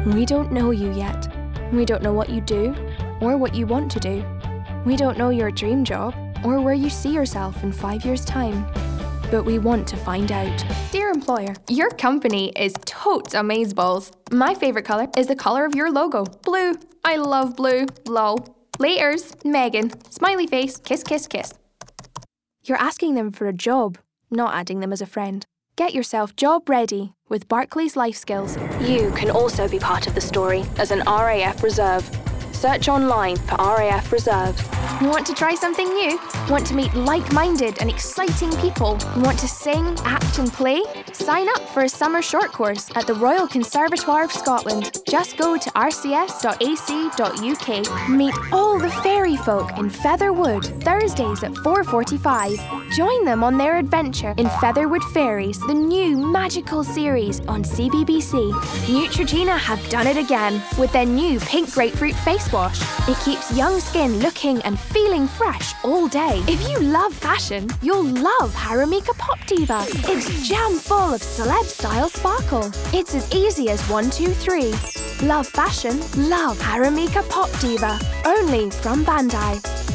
We don't know you yet. We don't know what you do or what you want to do. We don't know your dream job or where you see yourself in 5 years' time. But we want to find out. Dear employer, your company is totes amazeballs. My favourite colour is the colour of your logo. Blue. I love blue. Lol. Laters. Megan. Smiley face. Kiss, kiss, kiss. You're asking them for a job, not adding them as a friend. Get yourself job ready with Barclays Life Skills. You can also be part of the story as an RAF reserve. Search online for RAF Reserve. Want to try something new? Want to meet like-minded and exciting people? Want to sing, act and play? Sign up for a summer short course at the Royal Conservatoire of Scotland. Just go to rcs.ac.uk. Meet all the fairy folk in Featherwood, Thursdays at 4:45. Join them on their adventure in Featherwood Fairies, the new magical series on CBBC. Neutrogena have done it again with their new pink grapefruit face wash. It keeps young skin looking and feeling fresh all day. If you love fashion, you'll love Haramika Pop Diva. It's jam full of celeb-style sparkle. It's as easy as 1, 2, 3. Love fashion, love Haramika Pop Diva. Only from Bandai.